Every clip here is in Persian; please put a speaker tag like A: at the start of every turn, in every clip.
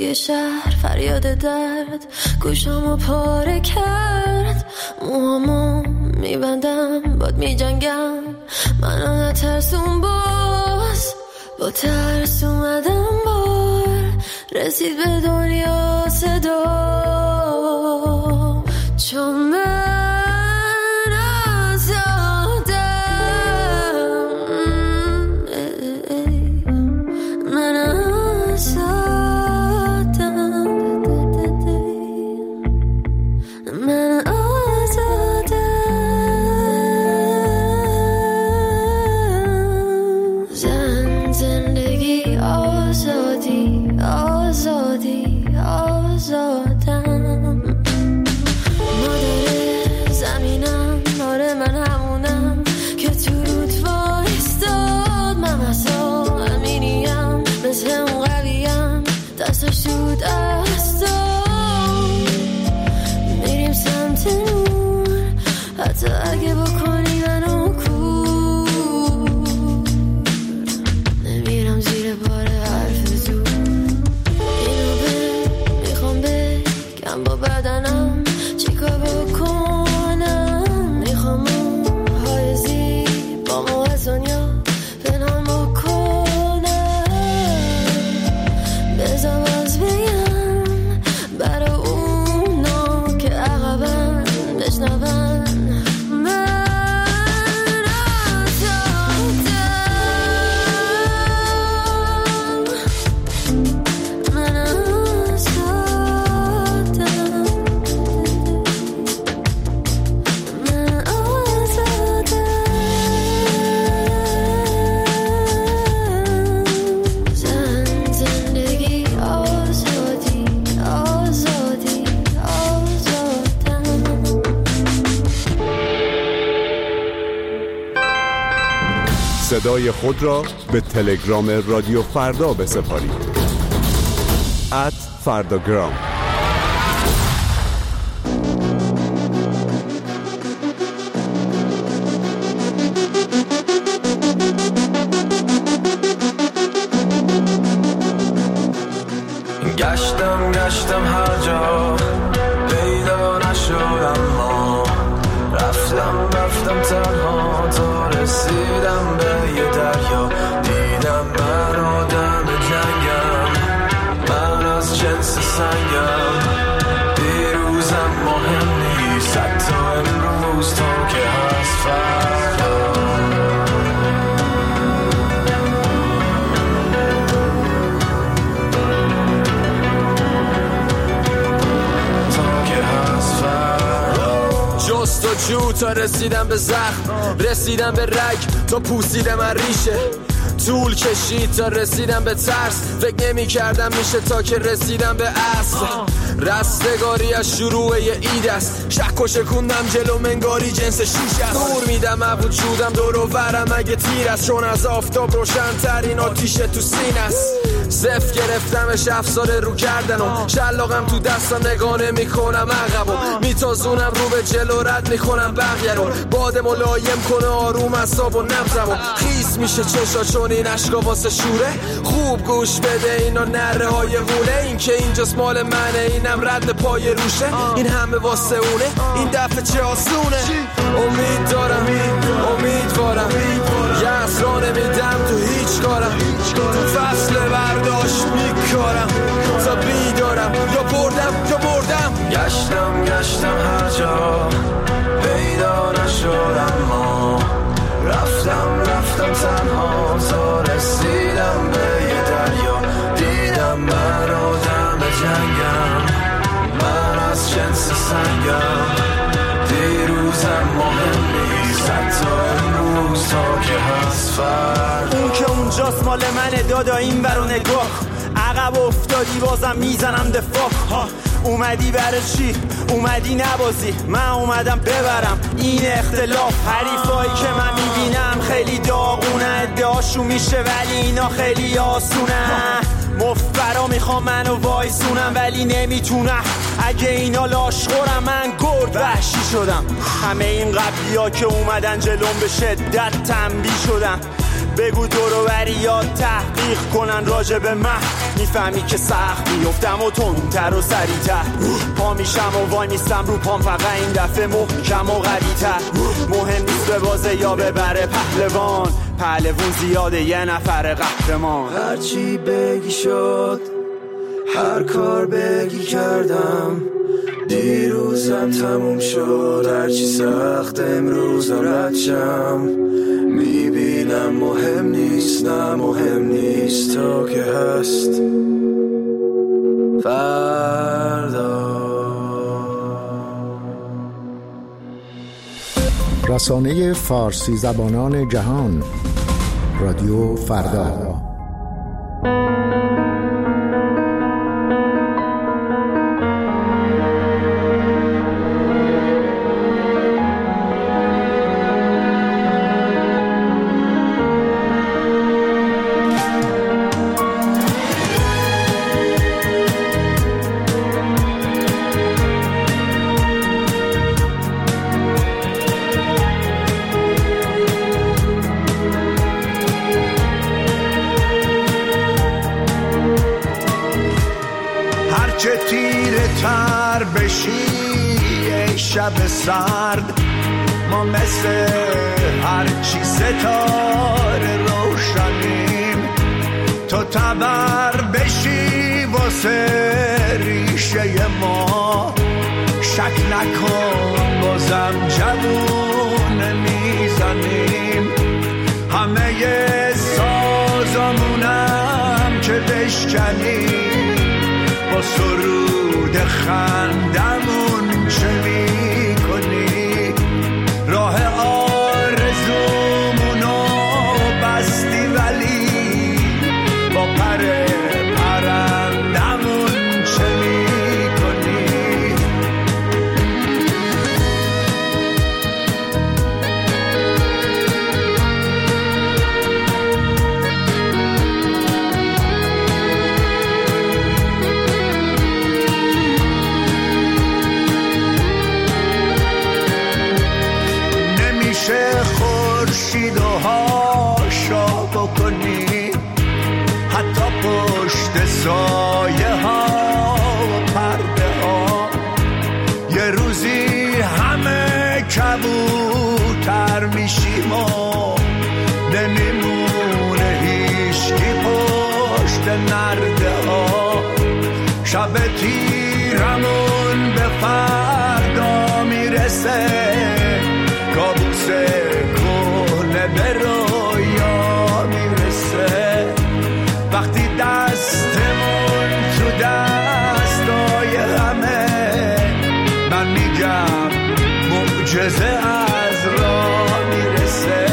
A: توی شهر فریاد درد گوشامو پاره کرد، موهامو میبندم باد میجنگم، من نترسون باز با ترس اومدم بار رسید به دنیا صدا، چون من آزادم، من آزادم، من آزادم، زندگی آزادی آزادی آزادم، مادر زمینم، آره من همونم که تو رود وایستاد، من اصلا امینیم مثل اون قویم دستش تو دستم، میریم سمت نور حتی اگه بکنی منو کور، نمیرم زیر بار حرف تو، اینو میخوام بگم با بدنم چیکار بکنم، میخوام موهای زیبامو از دنیا پنهان بکنم، بذار باز بگم برای اونا که عقبن بشنون، من آزادم، من آزادم، من آزادم، زندگی آزادی آزادی آزادم.
B: صدای خود را به تلگرام رادیو فردا بسپارید. @فرداگرام.
C: گشتم هر جا پیدا نشدم، ما رفتم تنها تا رسیدم به یه دریا، دیدم من آدم جنگم، من از جنس سنگم، دیروزم مهم نیست حتی امروز تا که هست فردا، جستجو تا رسیدم به زخم، رسیدم به رگ تا پوسیدم از ریشه، طول کشید تا رسیدم به ترس، فکر نمی کردم میشه تا که رسیدم به اصل، رستگاری از شروع یه اید است، شک و شکوندم جلو منگاری جنس شیش است، نور میدم از وجودم دور و برم اگه تیر است، چون از آفتاب روشن ترین آتیشه تو سینه است، صف گرفتمش افسار رو کردن و شلاقم تو دستم نگاه میکنم عقبو، میتازونم رو به جلو رد میکنم بقیه رو، باد ملایم کنه آروم اعصاب و نبضمو، خیس میشه چشا چون این عشقا واسه شوره، خوب گوش بده اینا نره های غوله، این که اینجاست مال منه اینم رد پای روشه، این همه واسه اونه این دفعه چه آسونه، امید دارم امیدوارم یه اسرا نمیدم تو هیچ کارم، تو فصل برداشت میکارم تا بیدارم، یا بردم گشتم هر جا پیدا نشدم، ما رفتم تنها تا رسیدم به یه دریا، دیدم من آدم جنگم، من از جنس سنگم، دیروزم مهم نیست حتی امروز تا که هست فردا،
D: اون که اونجاست مال منه دادا این برو نگاه، عقب افتادی بازم میزنم دفاع، اومدی برای چی؟ اومدی نبازی، من اومدم ببرم این اختلاف، حریفایی که من میبینم خیلی داغونه، ادعاشون میشه ولی اینا خیلی آسونه، مفبرا میخوام منو وایسونم ولی نمیتونم، اگه اینا لاشخورم من گرد وحشی شدم، همه این قبلی ها که اومدن جلوم به شدت تنبیه شدن، بگو دورو بریات تحقیق کنن راجع به من، میفهمی که سخت میفتم و تندتر و سریعتر، پا میشم و وای میستم رو پام، فقط این دفعه محکم و قوی‌تر. مهم نیست به بازه یا ببره پهلوان زیاده یه نفر قهرمان.
E: هرچی بگی شد، هر کار بگی کردم، دیروزم تموم شد، هرچی سخت امروزم ردشم. میبینم مهم نیست، نه مهم نیست تا که هست فردا.
F: رسانه فارسی زبانان جهان، رادیو فردا.
G: شب سرد ما مثل هرچی ستاره روشنیم، تو تبر بشی واسه ریشه ما، شک نکن بازم جوون میزنیم، همه سازمونم که بشکنیم، با سرود خندمون چه میکنی، راه آرزومونو بستی ولی با پر پرندمون چه میکنی. خورشید و هاشا بکنی، حتی پشت سایه ها و پرده ها، یه روزی همه کبوتر میشیم و نمیمونه هیچکی پشت نرده ها، شب تیرمون به فردا میرسه، کابوس کنه به رویا میرسه، وقتی دستمون تو دستای همه، من میگم معجزه از راه میرسه.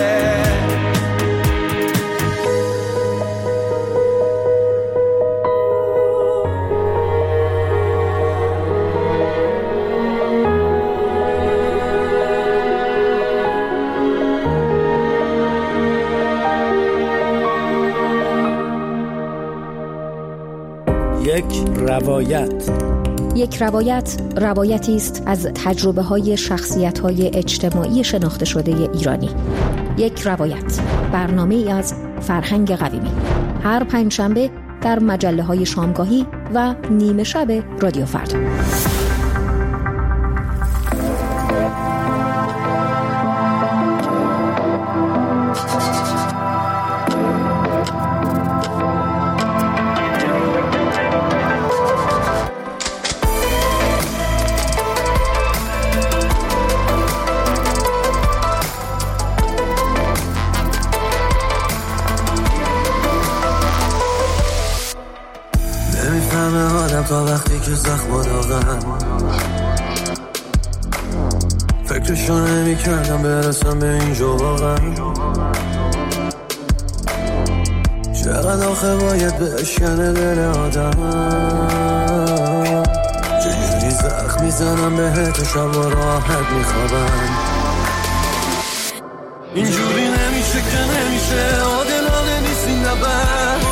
H: یک روایت روایتی است از تجربه‌های شخصیت‌های اجتماعی شناخته شده ایرانی. یک روایت، برنامه‌ای از فرهنگ قویمی، هر پنجشنبه در مجله‌های شامگاهی و نیمه شب رادیو فردا.
E: تا وقتی که زخم داغن، فکرشو نمی کردم برسم به اینجا واقعا، چقدر آخه باید بشکنه دل آدم، چجوری زخم میزنم بهت و شب و راحت میخوابم، اینجوری نمیشه که نمیشه، عادلانه نیست این نبرد،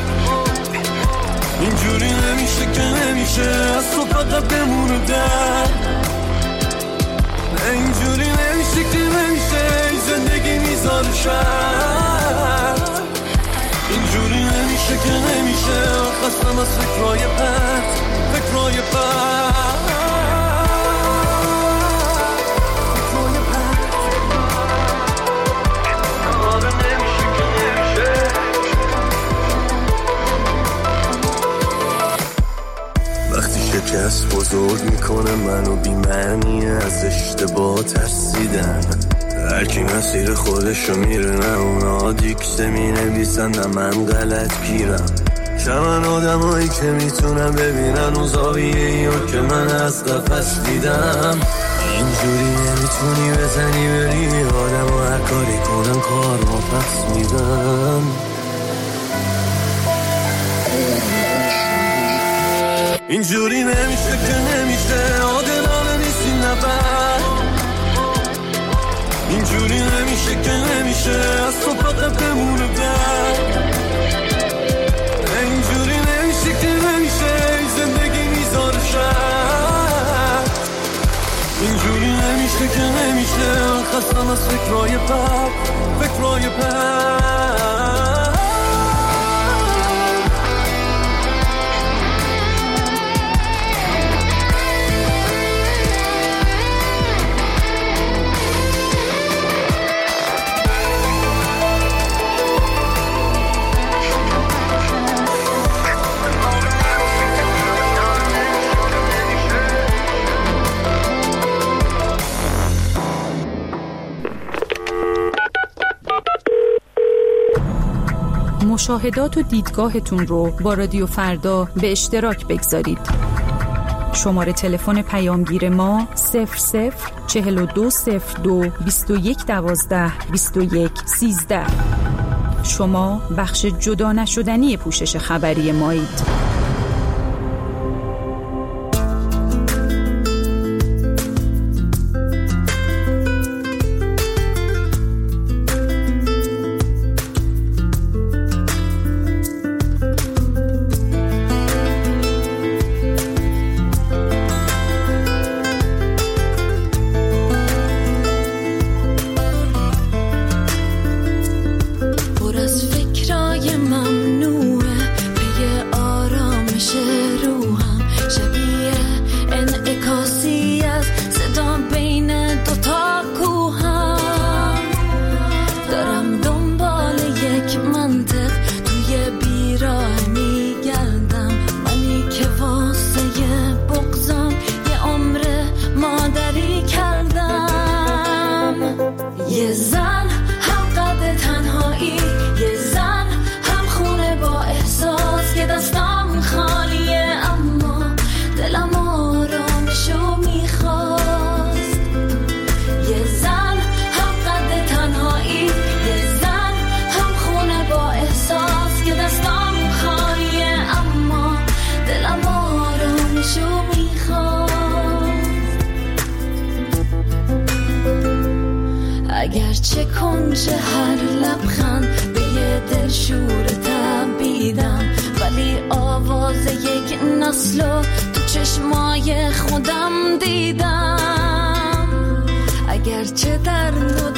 E: اینجوری نمیشه که نمیشه، از تو فقط بمونه در، اینجوری نمیشه که نمیشه، این زندگی میذاره شد، از فکرای پرت فکرای پرت
G: شکست بزرگ میکنه منو بی‌معنی از اشتباه ترسیدن هر کی مسیر خودشو میره نه اونا دیکته مینویسن نه من غلط پیرم شمن آدمایی که میتونن ببینن اون زاویه‌ایو که من از قفس دیدم اینجوری نمیتونی بزنی بری آدم و هر کاری کنن کار ما پس میدن اینجوری نمیشه که نمیشه عادلانه نیستی نبر اینجوری نمیشه که نمیشه از تو فقط بمونه بر اینجوری نمیشه که نمیشه این زندگی میذاره شد اینجوری نمیشه که نمیشه من خستم از فکرای بد فکرای بد
I: مشاهدات و دیدگاهتون رو با رادیو فردا به اشتراک بگذارید. شماره تلفن پیامگیر ما 004202 2112 2113. شما بخش جدا نشدنی پوشش خبری مایید.
A: اگرچه کنج هر لبخند به یه دل شور تبیدم ولی آواز یک نسلو تو چشمای خودم دیدم اگرچه در